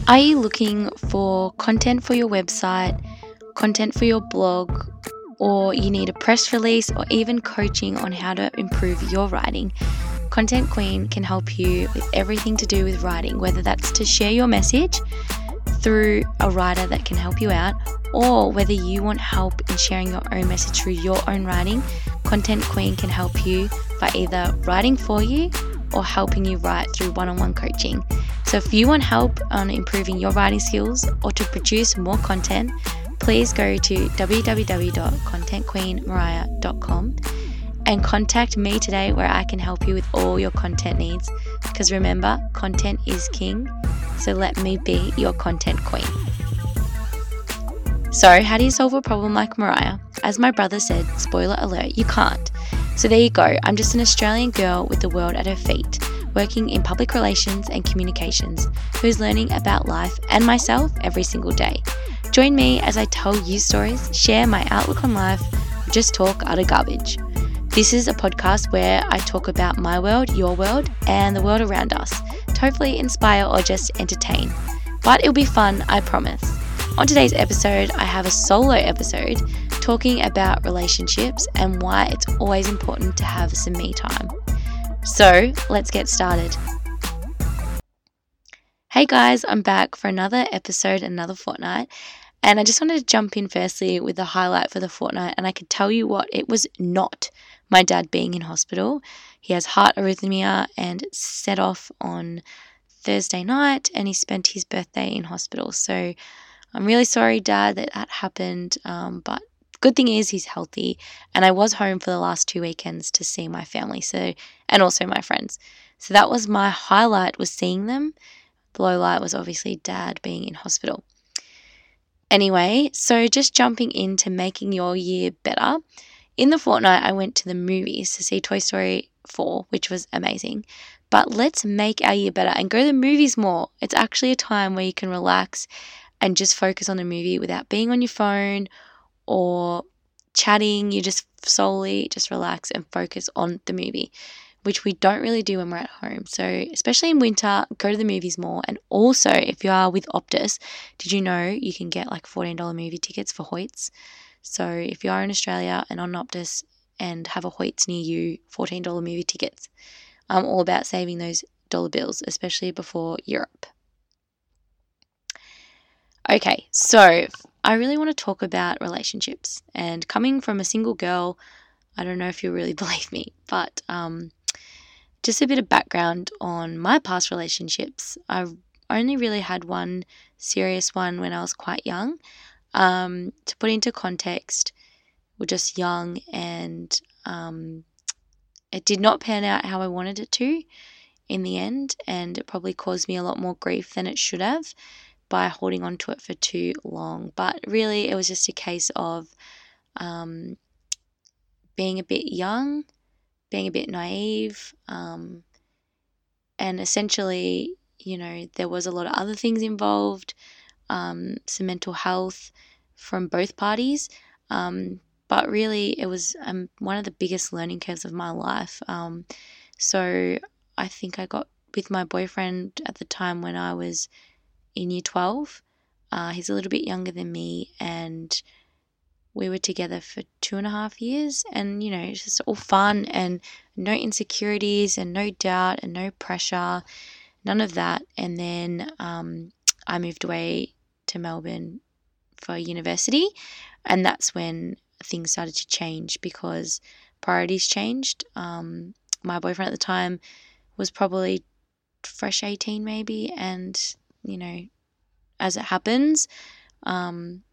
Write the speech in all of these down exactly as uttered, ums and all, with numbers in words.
Are you looking for content for your website, content for your blog, or you need a press release or even coaching on how to improve your writing? Content Queen can help you with everything to do with writing, whether that's to share your message through a writer that can help you out, or whether you want help in sharing your own message through your own writing. Content Queen can help you by either writing for you or helping you write through one-on-one coaching. So if you want help on improving your writing skills or to produce more content, please go to w w w dot content queen mariah dot com and contact me today, where I can help you with all your content needs. Because remember, content is king, so let me be your content queen. So how do you solve a problem like Mariah? As my brother said, spoiler alert, you can't. So there you go. I'm just an Australian girl with the world at her feet, working in public relations and communications, who's learning about life and myself every single day. Join me as I tell you stories, share my outlook on life, or just talk utter garbage. This is a podcast where I talk about my world, your world, and the world around us, to hopefully inspire or just entertain. But it'll be fun, I promise. On today's episode, I have a solo episode talking about relationships and why it's always important to have some me time. So let's get started. Hey guys, I'm back for another episode, another fortnight. And I just wanted to jump in firstly with the highlight for the fortnight. And I could tell you what, it was not my dad being in hospital. He has heart arrhythmia and it set off on Thursday night and he spent his birthday in hospital. So I'm really sorry, Dad, that that happened. Um, but good thing is he's healthy. And I was home for the last two weekends to see my family, so and also my friends. So that was my highlight, was seeing them. The low light was obviously Dad being in hospital. Anyway, so just jumping into making your year better. In the fortnight, I went to the movies to see Toy Story four, which was amazing. But let's make our year better and go to the movies more. It's actually a time where you can relax and just focus on the movie without being on your phone or chatting. You just solely just relax and focus on the movie, which we don't really do when we're at home. So especially in winter, go to the movies more. And also, if you are with Optus, did you know you can get like fourteen dollars movie tickets for Hoyts? So if you are in Australia and on Optus and have a Hoyts near you, fourteen dollars movie tickets. I'm all about saving those dollar bills, especially before Europe. Okay, so I really want to talk about relationships. And coming from a single girl, I don't know if you really believe me, but um, just a bit of background on my past relationships. I've only really had one serious one when I was quite young. Um, to put into context, we're just young and um, it did not pan out how I wanted it to in the end, and it probably caused me a lot more grief than it should have by holding on to it for too long. But really, it was just a case of um, being a bit young, being a bit naive, um, and essentially, you know, there was a lot of other things involved, um, some mental health from both parties, um, but really it was um, one of the biggest learning curves of my life. Um, so I think I got with my boyfriend at the time when I was in year twelve. Uh, he's a little bit younger than me, and we were together for two and a half years, and, you know, it's just all fun and no insecurities and no doubt and no pressure, none of that. And then um, I moved away to Melbourne for university, and that's when things started to change because priorities changed. Um, my boyfriend at the time was probably fresh eighteen maybe, and, you know, as it happens, um,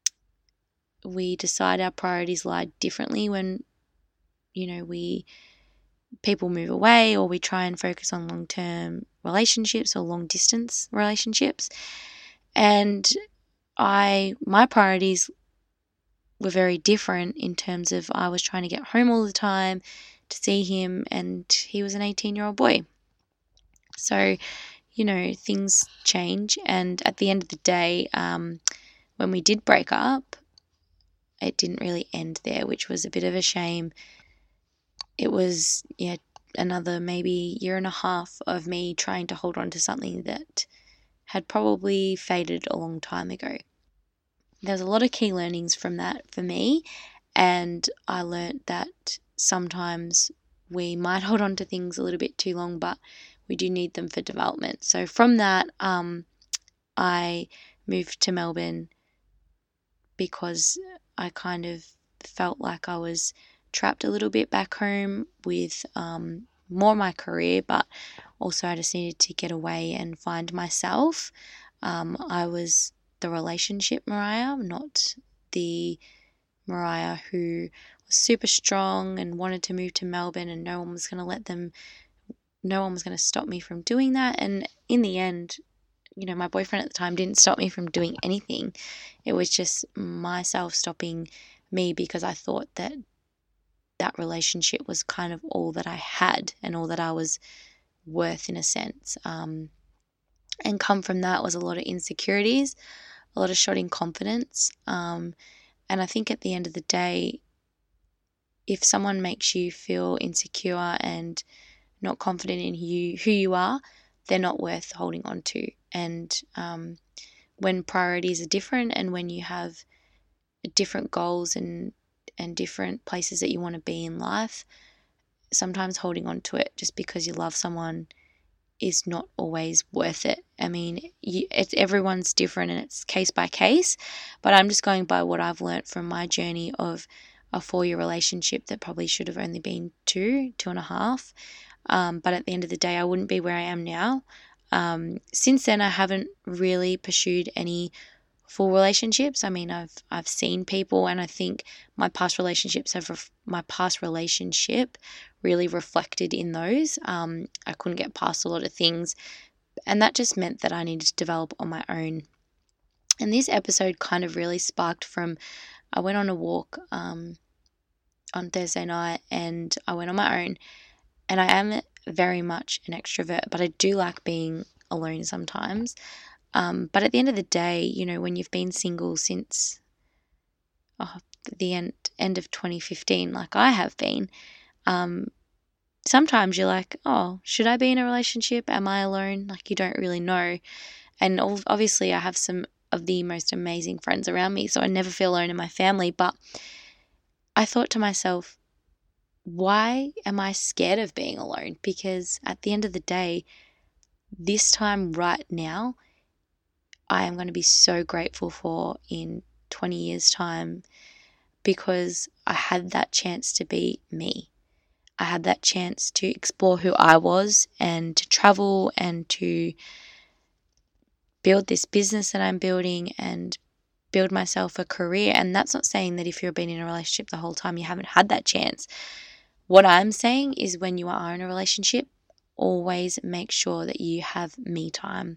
we decide our priorities lie differently when, you know, we people move away, or we try and focus on long-term relationships or long-distance relationships. And I, my priorities were very different in terms of I was trying to get home all the time to see him, and he was an eighteen-year-old boy. So, you know, things change, and at the end of the day, um, when we did break up, it didn't really end there, which was a bit of a shame. It was, yeah, another maybe year and a half of me trying to hold on to something that had probably faded a long time ago. There's a lot of key learnings from that for me, and I learned that sometimes we might hold on to things a little bit too long, but we do need them for development. So from that, um, I moved to Melbourne because I kind of felt like I was trapped a little bit back home with um, more my career, but also I just needed to get away and find myself. Um, I was the relationship Mariah, not the Mariah who was super strong and wanted to move to Melbourne, and no one was going to let them, no one was going to stop me from doing that. And in the end, you know, my boyfriend at the time didn't stop me from doing anything. It was just myself stopping me because I thought that that relationship was kind of all that I had and all that I was worth in a sense. Um, and come from that was a lot of insecurities, a lot of shot in confidence. Um, and I think at the end of the day, if someone makes you feel insecure and not confident in who you, who you are, they're not worth holding on to. And um, when priorities are different and when you have different goals and and different places that you want to be in life, sometimes holding on to it just because you love someone is not always worth it. I mean, you, it's, everyone's different and it's case by case, but I'm just going by what I've learned from my journey of a four-year relationship that probably should have only been two, two and a half. Um, but at the end of the day, I wouldn't be where I am now. Um, since then, I haven't really pursued any full relationships. I mean, I've I've seen people, and I think my past relationships have ref- my past relationship really reflected in those. Um, I couldn't get past a lot of things, and that just meant that I needed to develop on my own. And this episode kind of really sparked from I went on a walk um, on Thursday night, and I went on my own. And I am very much an extrovert, but I do like being alone sometimes. Um, but at the end of the day, you know, when you've been single since oh, the end end of twenty fifteen, like I have been, um, sometimes you're like, oh, should I be in a relationship? Am I alone? Like you don't really know. And obviously, I have some of the most amazing friends around me, so I never feel alone in my family. But I thought to myself, why am I scared of being alone? Because at the end of the day, this time right now, I am going to be so grateful for in twenty years' time because I had that chance to be me. I had that chance to explore who I was and to travel and to build this business that I'm building and build myself a career. And that's not saying that if you've been in a relationship the whole time, you haven't had that chance. What I'm saying is when you are in a relationship, always make sure that you have me time,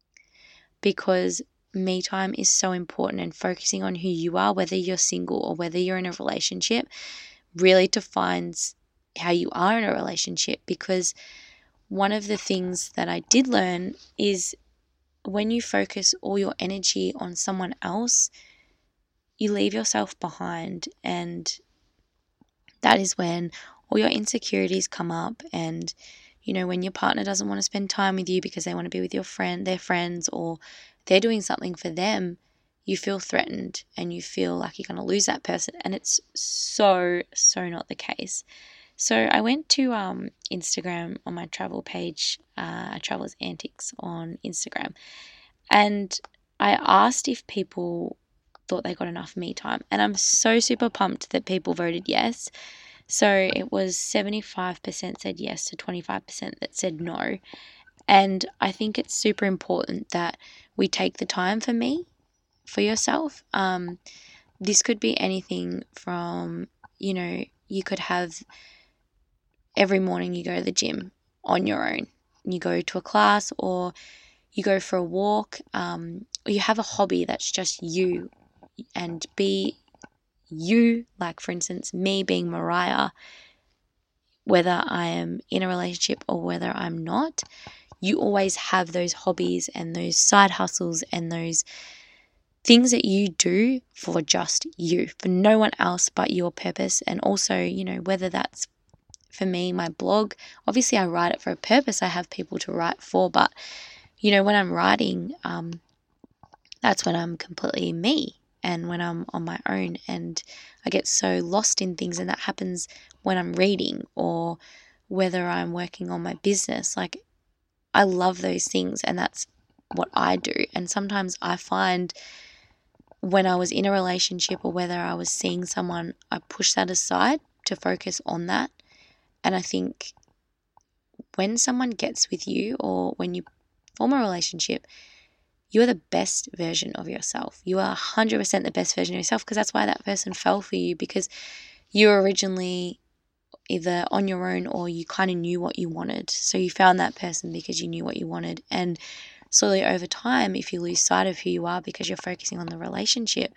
because me time is so important, and focusing on who you are, whether you're single or whether you're in a relationship, really defines how you are in a relationship. Because one of the things that I did learn is when you focus all your energy on someone else, you leave yourself behind, and that is when all your insecurities come up. And you know, when your partner doesn't want to spend time with you because they want to be with your friend, their friends, or they're doing something for them, you feel threatened and you feel like you're going to lose that person. And it's so, so not the case. So I went to um, Instagram on my travel page, uh, Travelers Antics on Instagram, and I asked if people thought they got enough me time. And I'm so super pumped that people voted yes. So it was seventy-five percent said yes to twenty-five percent that said no. And I think it's super important that we take the time for me, for yourself. Um, this could be anything from, you know, you could have every morning you go to the gym on your own. You go to a class or you go for a walk, um, or you have a hobby that's just you, and be you. Like, for instance, me being Mariah, whether I am in a relationship or whether I'm not, you always have those hobbies and those side hustles and those things that you do for just you, for no one else but your purpose. And also, you know, whether that's for me, my blog, obviously I write it for a purpose. I have people to write for, but You know, when I'm writing, um, that's when I'm completely me and when I'm on my own, and I get so lost in things, and that happens when I'm reading or whether I'm working on my business. Like, I love those things, and that's what I do. And sometimes I find when I was in a relationship or whether I was seeing someone, I push that aside to focus on that. And I think when someone gets with you or when you form a relationship, you are the best version of yourself. You are one hundred percent the best version of yourself, because that's why that person fell for you, because you were originally either on your own or you kind of knew what you wanted. So you found that person because you knew what you wanted. And slowly over time, if you lose sight of who you are because you're focusing on the relationship,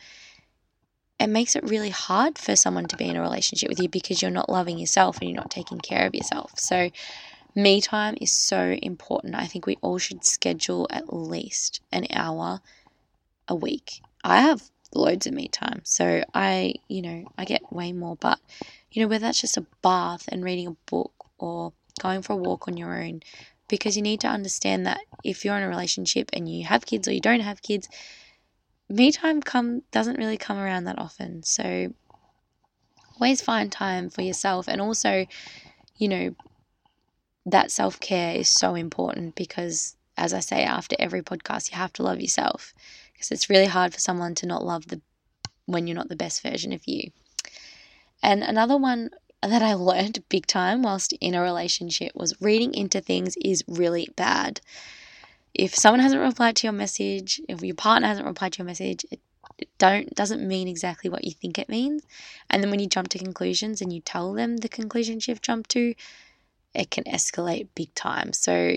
it makes it really hard for someone to be in a relationship with you because you're not loving yourself and you're not taking care of yourself. So me time is so important. I think we all should schedule at least an hour a week. I have loads of me time, so I, you know, I get way more. But, you know, whether that's just a bath and reading a book or going for a walk on your own, because you need to understand that if you're in a relationship and you have kids or you don't have kids, me time come doesn't really come around that often. So always find time for yourself. And also, you know, that self-care is so important because, as I say after every podcast, you have to love yourself, because it's really hard for someone to not love the when you're not the best version of you. And another one that I learned big time whilst in a relationship was reading into things is really bad. If someone hasn't replied to your message, if your partner hasn't replied to your message, it don't doesn't mean exactly what you think it means. And then when you jump to conclusions and you tell them the conclusions you've jumped to, it can escalate big time. So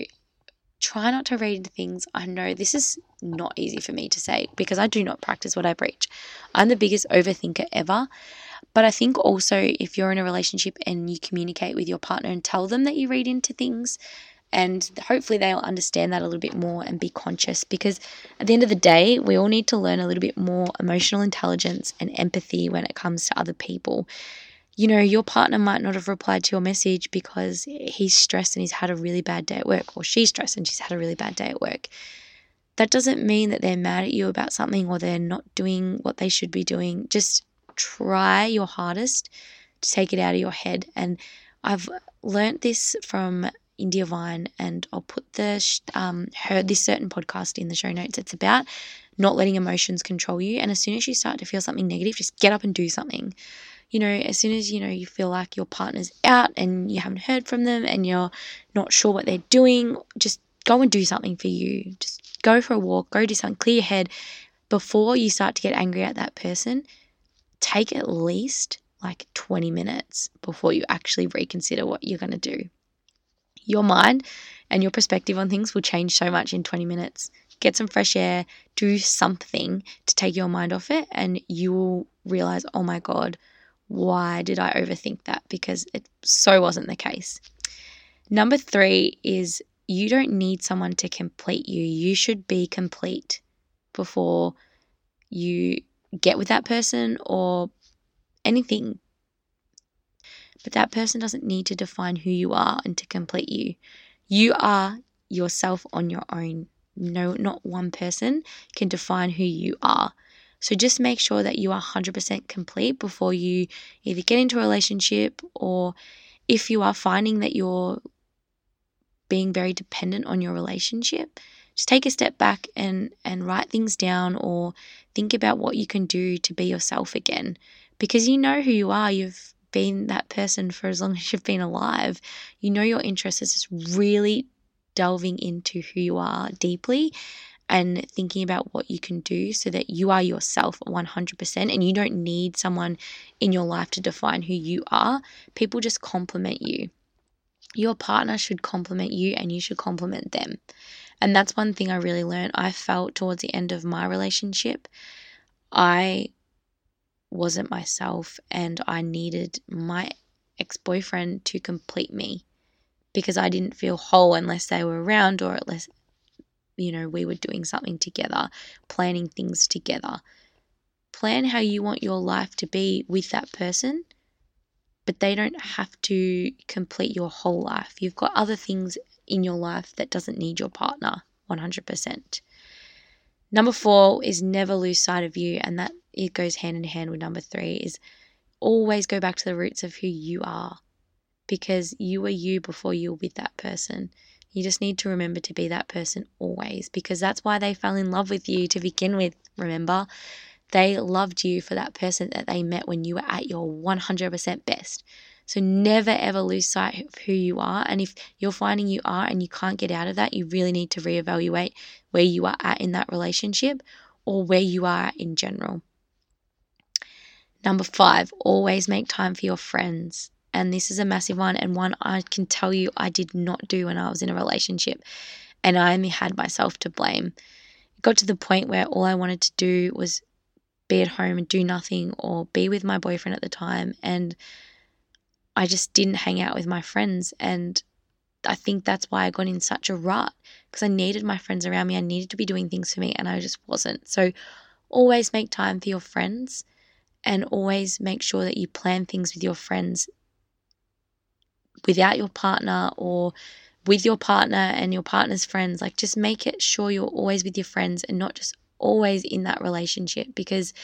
try not to read into things. I know this is not easy for me to say because I do not practice what I preach. I'm the biggest overthinker ever. But I think also if you're in a relationship and you communicate with your partner and tell them that you read into things, and hopefully they'll understand that a little bit more and be conscious, because at the end of the day, we all need to learn a little bit more emotional intelligence and empathy when it comes to other people. You know, your partner might not have replied to your message because he's stressed and he's had a really bad day at work, or she's stressed and she's had a really bad day at work. That doesn't mean that they're mad at you about something or they're not doing what they should be doing. Just try your hardest to take it out of your head. And I've learnt this from India Vine, and I'll put the um heard this certain podcast in the show notes. It's about not letting emotions control you. And as soon as you start to feel something negative, just get up and do something. You know, as soon as, you know, you feel like your partner's out and you haven't heard from them and you're not sure what they're doing, just go and do something for you. Just go for a walk, go do something, clear your head. Before you start to get angry at that person, take at least like twenty minutes before you actually reconsider what you're going to do. Your mind and your perspective on things will change so much in twenty minutes. Get some fresh air, do something to take your mind off it, and you will realize, oh my God, why did I overthink that? Because it so wasn't the case. Number three is you don't need someone to complete you. You should be complete before you get with that person or anything. But that person doesn't need to define who you are and to complete you. You are yourself on your own. No, not one person can define who you are. So just make sure that you are one hundred percent complete before you either get into a relationship, or if you are finding that you're being very dependent on your relationship, just take a step back and, and write things down, or think about what you can do to be yourself again. Because you know who you are. You've been that person for as long as you've been alive. You know your interests. Is just really delving into who you are deeply and thinking about what you can do so that you are yourself one hundred percent, and you don't need someone in your life to define who you are. People just complement you. Your partner should compliment you and you should compliment them. And that's one thing I really learned. I felt towards the end of my relationship, I wasn't myself and I needed my ex-boyfriend to complete me, because I didn't feel whole unless they were around, or unless, you know, we were doing something together, planning things together. Plan how you want your life to be with that person, but they don't have to complete your whole life. You've got other things in your life that doesn't need your partner. one hundred percent. Number four is never lose sight of you, and that it goes hand in hand with number three, is always go back to the roots of who you are, because you were you before you were with that person. You just need to remember to be that person always, because that's why they fell in love with you to begin with. Remember, they loved you for that person that they met when you were at your one hundred percent best. So never ever lose sight of who you are. And if you're finding you are and you can't get out of that, you really need to reevaluate where you are at in that relationship or where you are in general. Number five, always make time for your friends. And this is a massive one, and one I can tell you I did not do when I was in a relationship, and I only had myself to blame. It got to the point where all I wanted to do was be at home and do nothing, or be with my boyfriend at the time, and I just didn't hang out with my friends. And I think that's why I got in such a rut, because I needed my friends around me. I needed to be doing things for me, and I just wasn't. So always make time for your friends, and always make sure that you plan things with your friends without your partner, or with your partner and your partner's friends. Like, just make it sure you're always with your friends and not just always in that relationship, because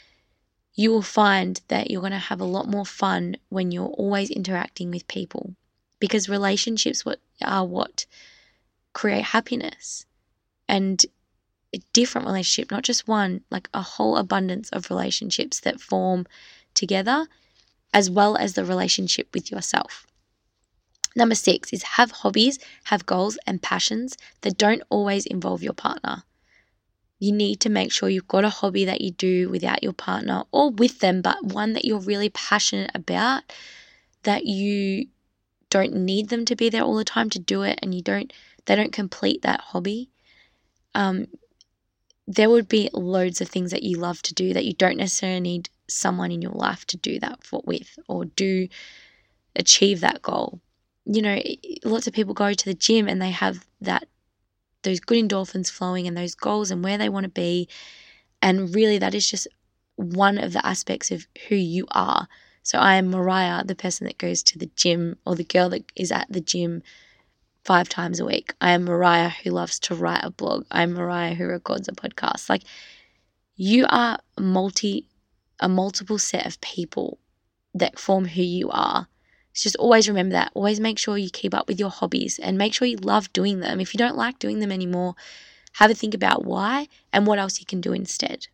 you will find that you're going to have a lot more fun when you're always interacting with people, because relationships what are what create happiness, and a different relationship, not just one, like a whole abundance of relationships that form together, as well as the relationship with yourself. Number six is have hobbies, have goals and passions that don't always involve your partner. You need to make sure you've got a hobby that you do without your partner or with them, but one that you're really passionate about, that you don't need them to be there all the time to do it, and you don't, they don't complete that hobby. Um, there would be loads of things that you love to do that you don't necessarily need someone in your life to do that for with, or do achieve that goal. You know, lots of people go to the gym and they have that those good endorphins flowing and those goals and where they want to be. And really that is just one of the aspects of who you are. So I am Mariah, the person that goes to the gym, or the girl that is at the gym five times a week. I am Mariah who loves to write a blog. I'm Mariah who records a podcast. Like, you are multi, a multiple set of people that form who you are. So just always remember that. Always make sure you keep up with your hobbies and make sure you love doing them. If you don't like doing them anymore, have a think about why and what else you can do instead.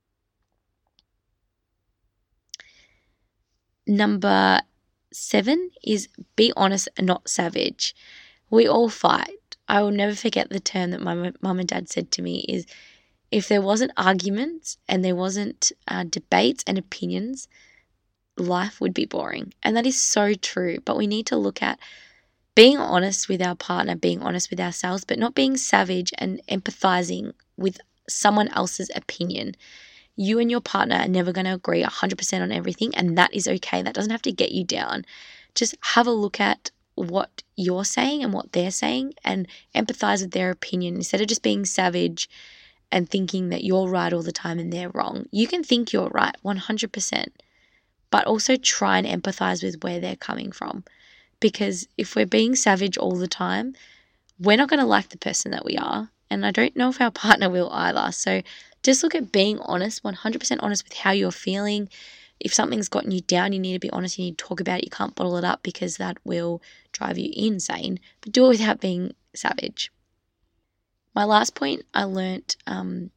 Number seven is be honest and not savage. We all fight. I will never forget the term that my mum and dad said to me is, if there wasn't arguments and there wasn't uh, debates and opinions, life would be boring. And that is so true. But we need to look at being honest with our partner, being honest with ourselves, but not being savage and empathizing with someone else's opinion. You and your partner are never going to agree one hundred percent on everything, and that is okay. That doesn't have to get you down. Just have a look at what you're saying and what they're saying and empathize with their opinion instead of just being savage and thinking that you're right all the time and they're wrong. You can think you're right one hundred percent, but also try and empathize with where they're coming from. Because if we're being savage all the time, we're not going to like the person that we are. And I don't know if our partner will either. So just look at being honest, one hundred percent honest with how you're feeling. If something's gotten you down, you need to be honest. You need to talk about it. You can't bottle it up, because that will drive you insane. But do it without being savage. My last point I learnt um,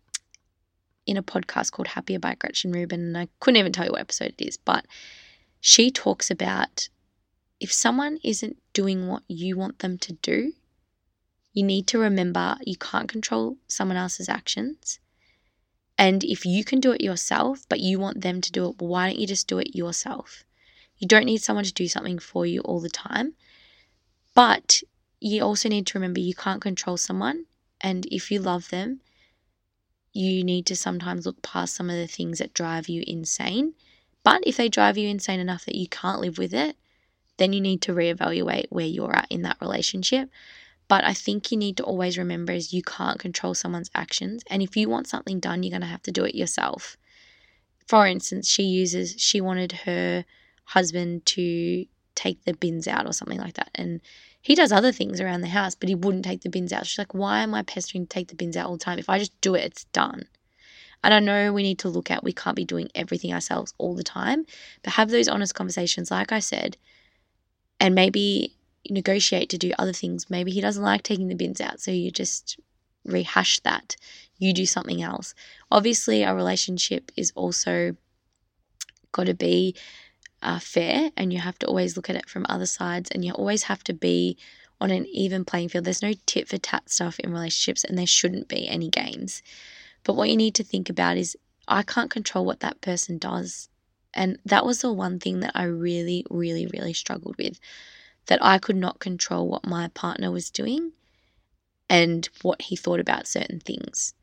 in a podcast called Happier by Gretchen Rubin, and I couldn't even tell you what episode it is, but she talks about if someone isn't doing what you want them to do, you need to remember you can't control someone else's actions. And if you can do it yourself, but you want them to do it, well, why don't you just do it yourself? You don't need someone to do something for you all the time. But you also need to remember you can't control someone. And if you love them, you need to sometimes look past some of the things that drive you insane. But if they drive you insane enough that you can't live with it, then you need to reevaluate where you're at in that relationship. But I think you need to always remember is you can't control someone's actions. And if you want something done, you're going to have to do it yourself. For instance, she uses, she wanted her husband to take the bins out or something like that. And He does other things around the house, but he wouldn't take the bins out. She's like, why am I pestering to take the bins out all the time? If I just do it, it's done. And I know we need to look at, we can't be doing everything ourselves all the time, but have those honest conversations, like I said, and maybe negotiate to do other things. Maybe he doesn't like taking the bins out, so you just rehash that. You do something else. Obviously, our relationship is also got to be uh, fair, and you have to always look at it from other sides, and you always have to be on an even playing field. There's no tit for tat stuff in relationships, and there shouldn't be any games. But what you need to think about is, I can't control what that person does. And that was the one thing that I really, really, really struggled with, that I could not control what my partner was doing and what he thought about certain things.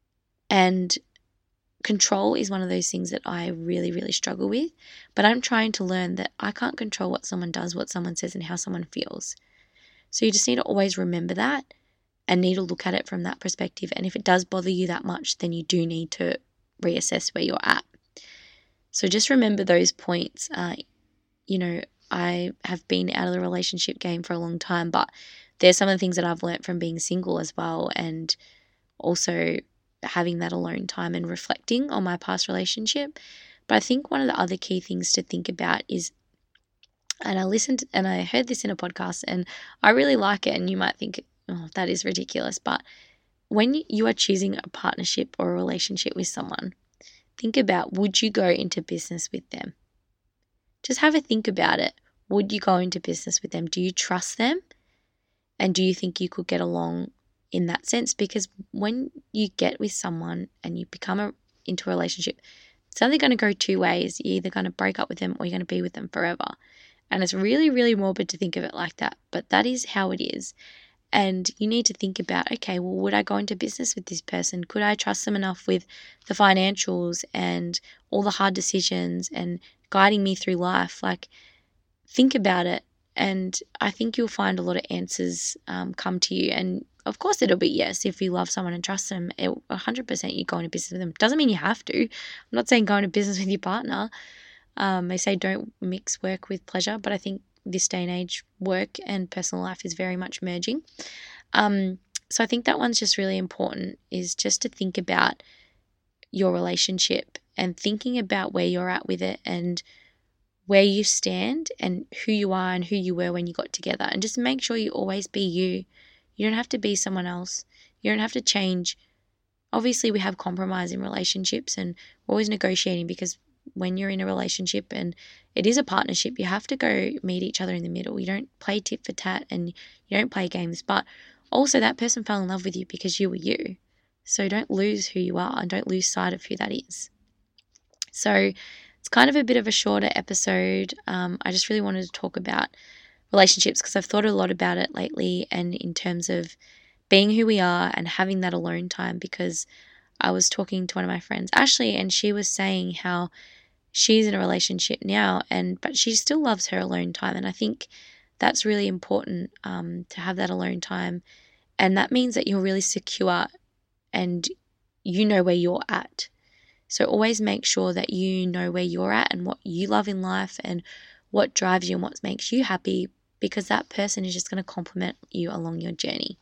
And control is one of those things that I really, really struggle with. But I'm trying to learn that I can't control what someone does, what someone says, and how someone feels. So you just need to always remember that and need to look at it from that perspective. And if it does bother you that much, then you do need to reassess where you're at. So just remember those points. Uh, you know, I have been out of the relationship game for a long time, but there's some of the things that I've learned from being single as well, and also having that alone time and reflecting on my past relationship. But I think one of the other key things to think about is, and I listened and I heard this in a podcast and I really like it, and you might think, oh, that is ridiculous. But when you are choosing a partnership or a relationship with someone, think about, would you go into business with them? Just have a think about it. Would you go into business with them? Do you trust them? And do you think you could get along in that sense? Because when you get with someone and you become a, into a relationship, it's only going to go two ways. You're either going to break up with them or you're going to be with them forever. And it's really, really morbid to think of it like that. But that is how it is. And you need to think about, okay, well, would I go into business with this person? Could I trust them enough with the financials and all the hard decisions and guiding me through life? Like, think about it. And I think you'll find a lot of answers um, come to you. And of course, it'll be yes. If you love someone and trust them, it, one hundred percent you go into business with them. Doesn't mean you have to. I'm not saying go into business with your partner. Um, they say don't mix work with pleasure. But I think this day and age, work and personal life is very much merging. Um, so I think that one's just really important, is just to think about your relationship and thinking about where you're at with it and where you stand and who you are and who you were when you got together. And just make sure you always be you. You don't have to be someone else. You don't have to change. Obviously, we have compromise in relationships and we're always negotiating, because when you're in a relationship and it is a partnership, you have to go meet each other in the middle. You don't play tit for tat and you don't play games. But also, that person fell in love with you because you were you. So don't lose who you are and don't lose sight of who that is. So it's kind of a bit of a shorter episode. Um, I just really wanted to talk about relationships because I've thought a lot about it lately, and in terms of being who we are and having that alone time, because I was talking to one of my friends, Ashley, and she was saying how she's in a relationship now, and but she still loves her alone time. And I think that's really important, um, to have that alone time. And that means that you're really secure and you know where you're at. So always make sure that you know where you're at and what you love in life and what drives you and what makes you happy, because that person is just going to complement you along your journey.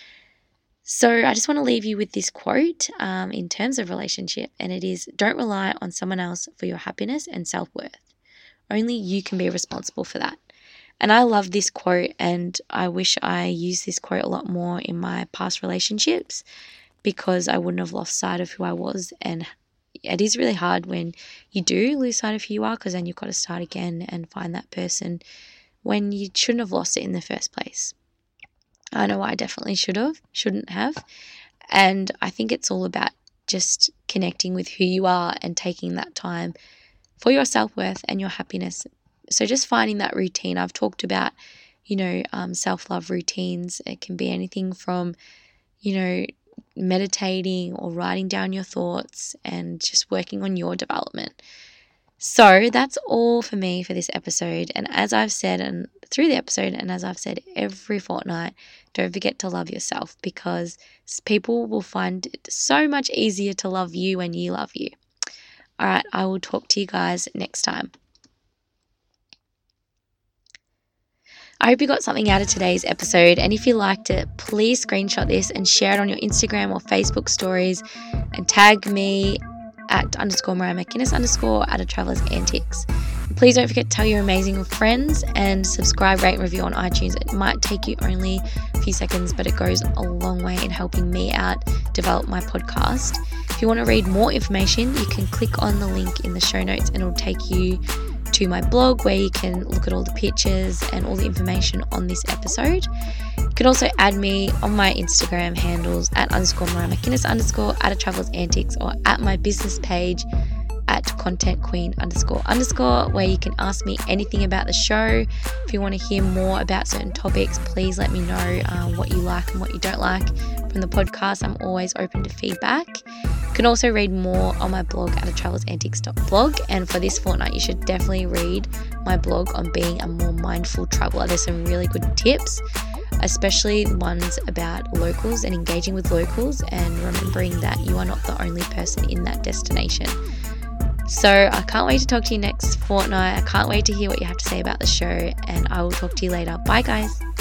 So I just want to leave you with this quote um, in terms of relationship, and it is, don't rely on someone else for your happiness and self-worth. Only you can be responsible for that. And I love this quote, and I wish I used this quote a lot more in my past relationships, because I wouldn't have lost sight of who I was. And it is really hard when you do lose sight of who you are, because then you've got to start again and find that person when you shouldn't have lost it in the first place. I know I definitely should have, shouldn't have. And I think it's all about just connecting with who you are and taking that time for your self-worth and your happiness. So just finding that routine. I've talked about, you know, um, self-love routines. It can be anything from, you know, meditating or writing down your thoughts and just working on your development. So that's all for me for this episode. And as I've said and through the episode, and as I've said every fortnight, don't forget to love yourself, because people will find it so much easier to love you when you love you. All right, I will talk to you guys next time. I hope you got something out of today's episode, and if you liked it, please screenshot this and share it on your Instagram or Facebook stories and tag me at underscore Mariah McInnes underscore at a Traveller's Antics. Please don't forget to tell your amazing friends and subscribe, rate and review on iTunes. It might take you only a few seconds, but it goes a long way in helping me out develop my podcast. If you want to read more information, you can click on the link in the show notes and it'll take you to my blog where you can look at all the pictures and all the information on this episode. You can also add me on my Instagram handles at underscore Mariah McInnes underscore at a Traveller's Antics or at my business page at content queen underscore underscore, where you can ask me anything about the show. If you want to hear more about certain topics, please let me know um, what you like and what you don't like from the podcast. I'm always open to feedback. You can also read more on my blog at a travellers antics dot blog, and for this fortnight you should definitely read my blog on being a more mindful traveller. There's some really good tips, especially ones about locals and engaging with locals and remembering that you are not the only person in that destination. So I can't wait to talk to you next fortnight. I can't wait to hear what you have to say about the show, and I will talk to you later. Bye guys.